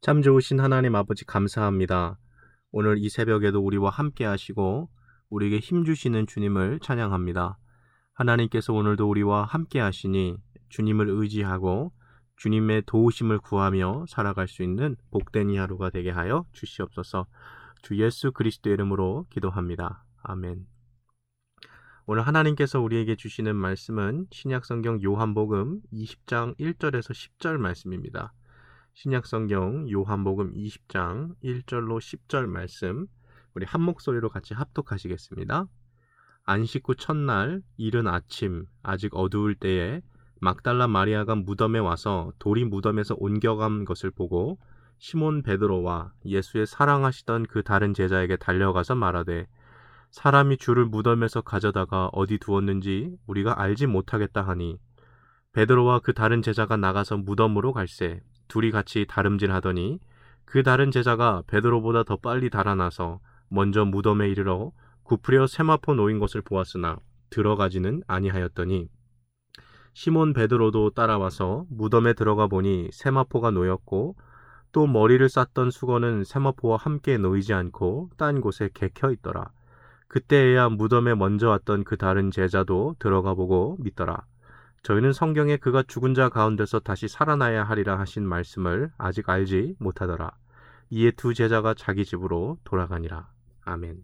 참 좋으신 하나님 아버지 감사합니다. 오늘 이 새벽에도 우리와 함께 하시고 우리에게 힘 주시는 주님을 찬양합니다. 하나님께서 오늘도 우리와 함께 하시니 주님을 의지하고 주님의 도우심을 구하며 살아갈 수 있는 복된 이 하루가 되게 하여 주시옵소서. 주 예수 그리스도의 이름으로 기도합니다. 아멘. 오늘 하나님께서 우리에게 주시는 말씀은 신약성경 요한복음 20장 1절에서 10절 말씀입니다. 신약성경 요한복음 20장 1절로 10절 말씀, 우리 한 목소리로 같이 합독하시겠습니다. 안식 후 첫날 이른 아침 아직 어두울 때에 막달라 마리아가 무덤에 와서 돌이 무덤에서 옮겨간 것을 보고 시몬 베드로와 예수의 사랑하시던 그 다른 제자에게 달려가서 말하되 사람이 주를 무덤에서 가져다가 어디 두었는지 우리가 알지 못하겠다 하니 베드로와 그 다른 제자가 나가서 무덤으로 갈새 둘이 같이 다름질하더니 그 다른 제자가 베드로보다 더 빨리 달아나서 먼저 무덤에 이르러 구부려 세마포 놓인 것을 보았으나 들어가지는 아니하였더니 시몬 베드로도 따라와서 무덤에 들어가 보니 세마포가 놓였고 또 머리를 쌌던 수건은 세마포와 함께 놓이지 않고 딴 곳에 개켜 있더라. 그때에야 무덤에 먼저 왔던 그 다른 제자도 들어가 보고 믿더라. 저희는 성경에 그가 죽은 자 가운데서 다시 살아나야 하리라 하신 말씀을 아직 알지 못하더라. 이에 두 제자가 자기 집으로 돌아가니라. 아멘.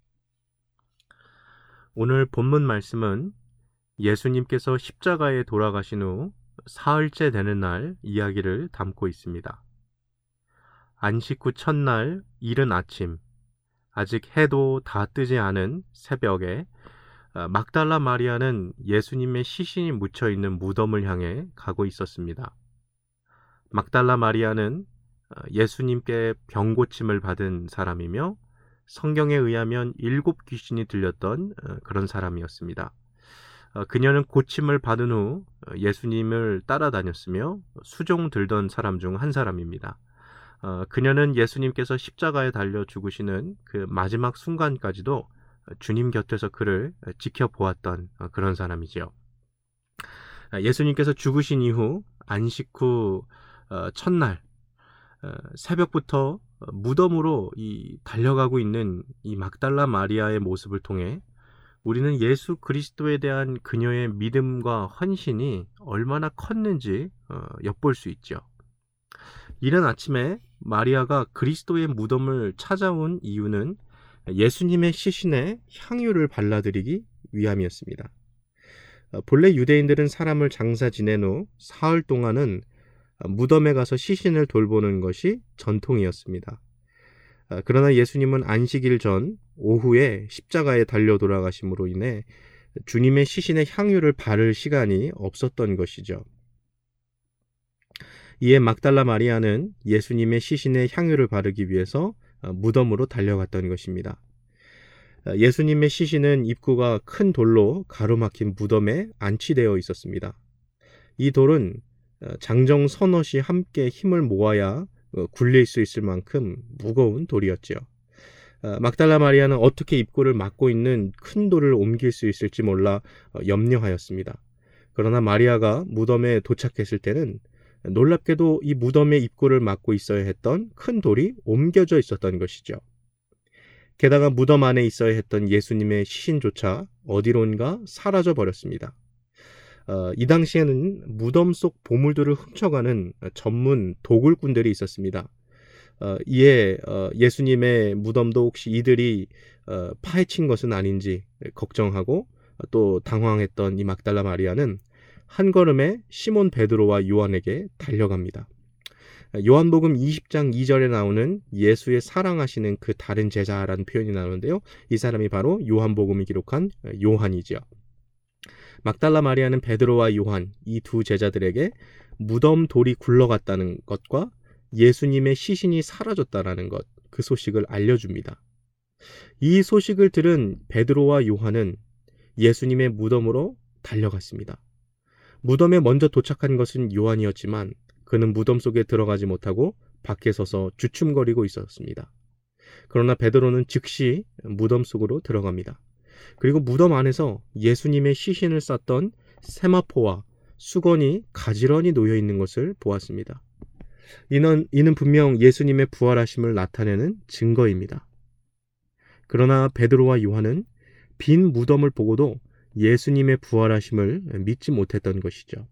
오늘 본문 말씀은 예수님께서 십자가에 돌아가신 후 사흘째 되는 날 이야기를 담고 있습니다. 안식 후 첫날 이른 아침, 아직 해도 다 뜨지 않은 새벽에 막달라 마리아는 예수님의 시신이 묻혀있는 무덤을 향해 가고 있었습니다. 막달라 마리아는 예수님께 병고침을 받은 사람이며 성경에 의하면 7 귀신이 들렸던 그런 사람이었습니다. 그녀는 고침을 받은 후 예수님을 따라다녔으며 수종 들던 사람 중 한 사람입니다. 그녀는 예수님께서 십자가에 달려 죽으시는 그 마지막 순간까지도 주님 곁에서 그를 지켜보았던 그런 사람이지요. 예수님께서 죽으신 이후 안식 후 첫날 새벽부터 무덤으로 달려가고 있는 이 막달라 마리아의 모습을 통해 우리는 예수 그리스도에 대한 그녀의 믿음과 헌신이 얼마나 컸는지 엿볼 수 있죠. 이른 아침에 마리아가 그리스도의 무덤을 찾아온 이유는 예수님의 시신에 향유를 발라드리기 위함이었습니다. 본래 유대인들은 사람을 장사 지낸 후 사흘 동안은 무덤에 가서 시신을 돌보는 것이 전통이었습니다. 그러나 예수님은 안식일 전 오후에 십자가에 달려 돌아가심으로 인해 주님의 시신에 향유를 바를 시간이 없었던 것이죠. 이에 막달라 마리아는 예수님의 시신에 향유를 바르기 위해서 무덤으로 달려갔던 것입니다. 예수님의 시신은 입구가 큰 돌로 가로막힌 무덤에 안치되어 있었습니다. 이 돌은 장정 서너이 함께 힘을 모아야 굴릴 수 있을 만큼 무거운 돌이었죠. 막달라 마리아는 어떻게 입구를 막고 있는 큰 돌을 옮길 수 있을지 몰라 염려하였습니다. 그러나 마리아가 무덤에 도착했을 때는 놀랍게도 이 무덤의 입구를 막고 있어야 했던 큰 돌이 옮겨져 있었던 것이죠. 게다가 무덤 안에 있어야 했던 예수님의 시신조차 어디론가 사라져 버렸습니다. 이 당시에는 무덤 속 보물들을 훔쳐가는 전문 도굴꾼들이 있었습니다. 이에 예수님의 무덤도 혹시 이들이 파헤친 것은 아닌지 걱정하고 또 당황했던 이 막달라 마리아는 한 걸음에 시몬 베드로와 요한에게 달려갑니다. 요한복음 20장 2절에 나오는 예수의 사랑하시는 그 다른 제자라는 표현이 나오는데요. 이 사람이 바로 요한복음이 기록한 요한이죠. 막달라 마리아는 베드로와 요한 이 두 제자들에게 무덤 돌이 굴러갔다는 것과 예수님의 시신이 사라졌다는 것, 그 소식을 알려줍니다. 이 소식을 들은 베드로와 요한은 예수님의 무덤으로 달려갔습니다. 무덤에 먼저 도착한 것은 요한이었지만 그는 무덤 속에 들어가지 못하고 밖에 서서 주춤거리고 있었습니다. 그러나 베드로는 즉시 무덤 속으로 들어갑니다. 그리고 무덤 안에서 예수님의 시신을 쌌던 세마포와 수건이 가지런히 놓여 있는 것을 보았습니다. 이는 분명 예수님의 부활하심을 나타내는 증거입니다. 그러나 베드로와 요한은 빈 무덤을 보고도 예수님의 부활하심을 믿지 못했던 것이죠.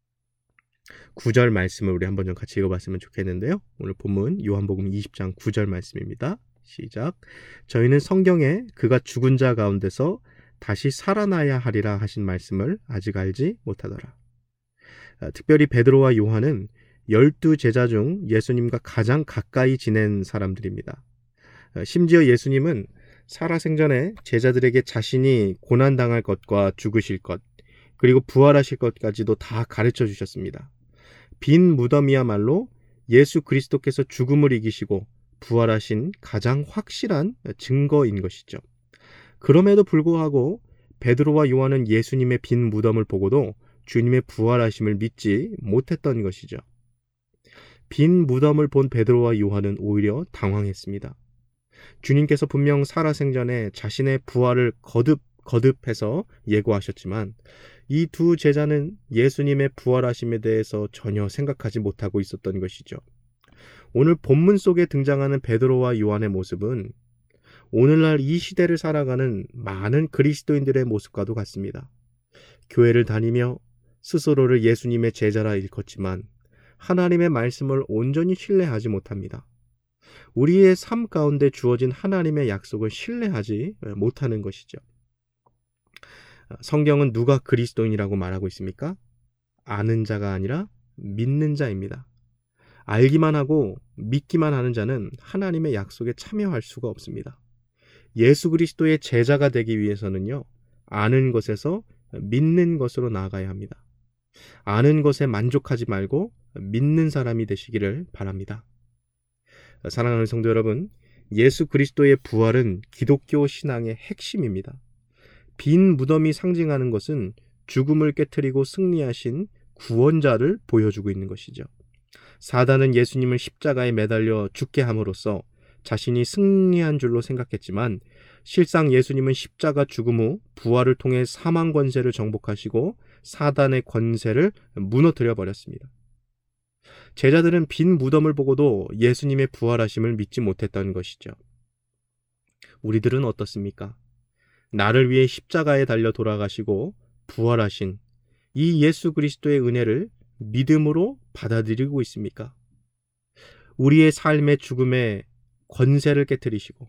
9절 말씀을 우리 한번 좀 같이 읽어봤으면 좋겠는데요. 오늘 본문 요한복음 20장 9절 말씀입니다. 시작. 저희는 성경에 그가 죽은 자 가운데서 다시 살아나야 하리라 하신 말씀을 아직 알지 못하더라. 특별히 베드로와 요한은 12제자 중 예수님과 가장 가까이 지낸 사람들입니다. 심지어 예수님은 살아생전에 제자들에게 자신이 고난당할 것과 죽으실 것, 그리고 부활하실 것까지도 다 가르쳐 주셨습니다. 빈 무덤이야말로 예수 그리스도께서 죽음을 이기시고 부활하신 가장 확실한 증거인 것이죠. 그럼에도 불구하고 베드로와 요한은 예수님의 빈 무덤을 보고도 주님의 부활하심을 믿지 못했던 것이죠. 빈 무덤을 본 베드로와 요한은 오히려 당황했습니다. 주님께서 분명 살아생전에 자신의 부활을 거듭해서 예고하셨지만 이 두 제자는 예수님의 부활하심에 대해서 전혀 생각하지 못하고 있었던 것이죠. 오늘 본문 속에 등장하는 베드로와 요한의 모습은 오늘날 이 시대를 살아가는 많은 그리스도인들의 모습과도 같습니다. 교회를 다니며 스스로를 예수님의 제자라 일컫지만 하나님의 말씀을 온전히 신뢰하지 못합니다. 우리의 삶 가운데 주어진 하나님의 약속을 신뢰하지 못하는 것이죠. 성경은 누가 그리스도인이라고 말하고 있습니까? 아는 자가 아니라 믿는 자입니다. 알기만 하고 믿기만 하는 자는 하나님의 약속에 참여할 수가 없습니다. 예수 그리스도의 제자가 되기 위해서는요, 아는 것에서 믿는 것으로 나아가야 합니다. 아는 것에 만족하지 말고 믿는 사람이 되시기를 바랍니다. 사랑하는 성도 여러분, 예수 그리스도의 부활은 기독교 신앙의 핵심입니다. 빈 무덤이 상징하는 것은 죽음을 깨트리고 승리하신 구원자를 보여주고 있는 것이죠. 사단은 예수님을 십자가에 매달려 죽게 함으로써 자신이 승리한 줄로 생각했지만 실상 예수님은 십자가 죽음 후 부활을 통해 사망 권세를 정복하시고 사단의 권세를 무너뜨려 버렸습니다. 제자들은 빈 무덤을 보고도 예수님의 부활하심을 믿지 못했던 것이죠. 우리들은 어떻습니까? 나를 위해 십자가에 달려 돌아가시고 부활하신 이 예수 그리스도의 은혜를 믿음으로 받아들이고 있습니까? 우리의 삶의 죽음에 권세를 깨뜨리시고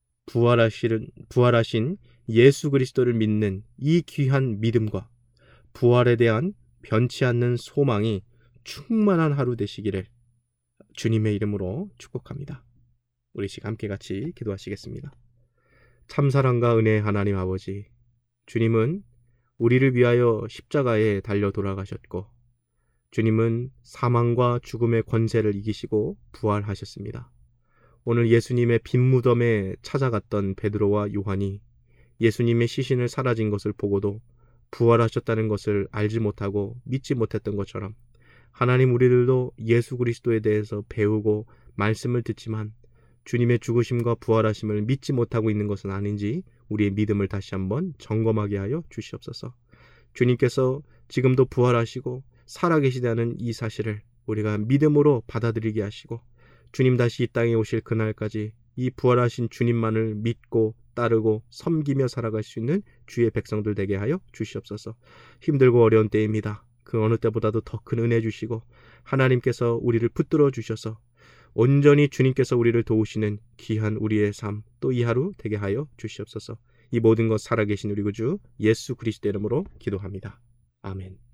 부활하신 예수 그리스도를 믿는 이 귀한 믿음과 부활에 대한 변치 않는 소망이 충만한 하루 되시기를 주님의 이름으로 축복합니다. 우리 시간 함께 같이 기도하시겠습니다. 참사랑과 은혜의 하나님 아버지, 주님은 우리를 위하여 십자가에 달려 돌아가셨고 주님은 사망과 죽음의 권세를 이기시고 부활하셨습니다. 오늘 예수님의 빈 무덤에 찾아갔던 베드로와 요한이 예수님의 시신을 사라진 것을 보고도 부활하셨다는 것을 알지 못하고 믿지 못했던 것처럼 하나님, 우리들도 예수 그리스도에 대해서 배우고 말씀을 듣지만 주님의 죽으심과 부활하심을 믿지 못하고 있는 것은 아닌지 우리의 믿음을 다시 한번 점검하게 하여 주시옵소서. 주님께서 지금도 부활하시고 살아계시다는 이 사실을 우리가 믿음으로 받아들이게 하시고 주님 다시 이 땅에 오실 그날까지 이 부활하신 주님만을 믿고 따르고 섬기며 살아갈 수 있는 주의 백성들 되게 하여 주시옵소서. 힘들고 어려운 때입니다. 그 어느 때보다도 더 큰 은혜 주시고 하나님께서 우리를 붙들어 주셔서 온전히 주님께서 우리를 도우시는 귀한 우리의 삶, 또 이 하루 되게 하여 주시옵소서. 이 모든 것 살아계신 우리 구주 예수 그리스도의 이름으로 기도합니다. 아멘.